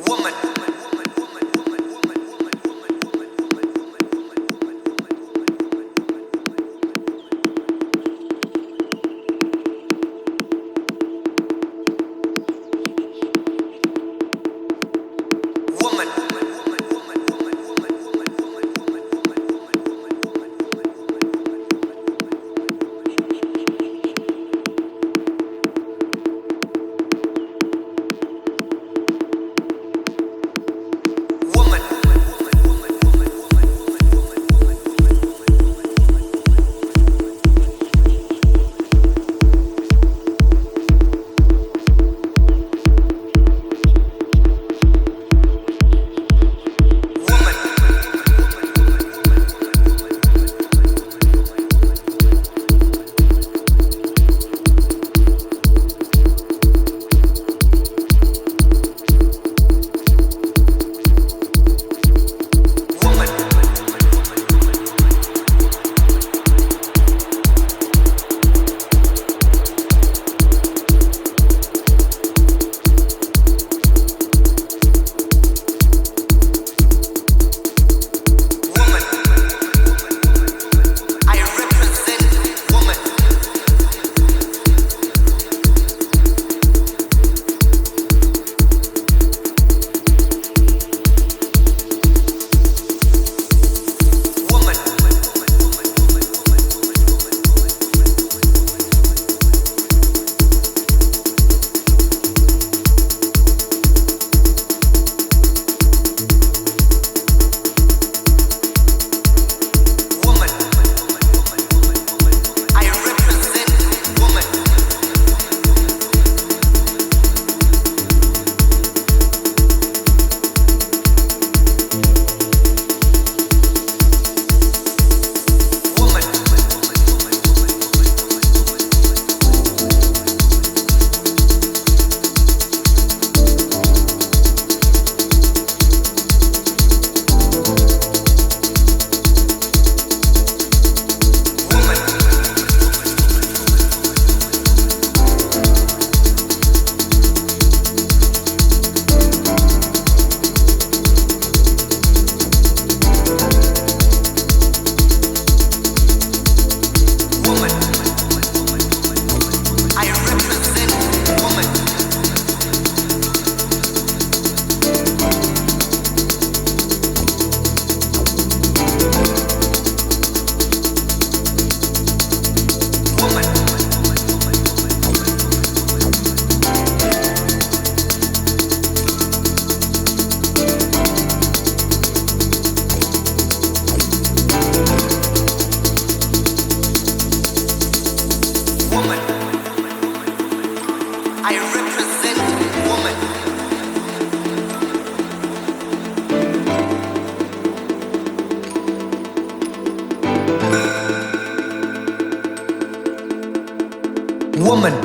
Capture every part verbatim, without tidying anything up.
woman.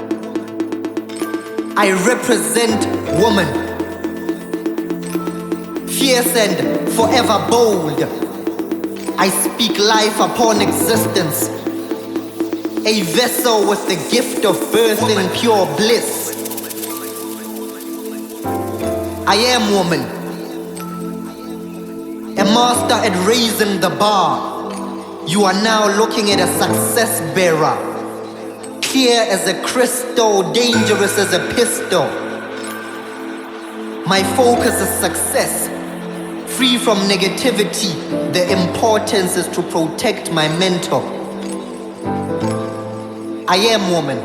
I represent woman. Fierce and forever bold. I speak life upon existence. A vessel with the gift of birth in pure bliss. I am woman. A master at raising the bar. You are now looking at a success bearer. Clear as a crystal, dangerous as a pistol. My focus is success. Free from negativity, the importance is to protect my mentor. I am woman.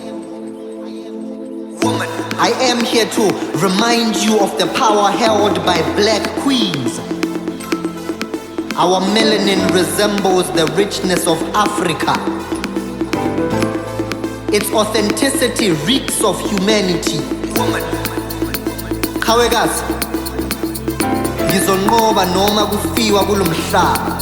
Woman. I am here to remind you of the power held by black queens. Our melanin resembles the richness of Africa. Its authenticity reeks of humanity. Woman. Khawekas. Ngizonqoba noma kufiwa kulomhlaba.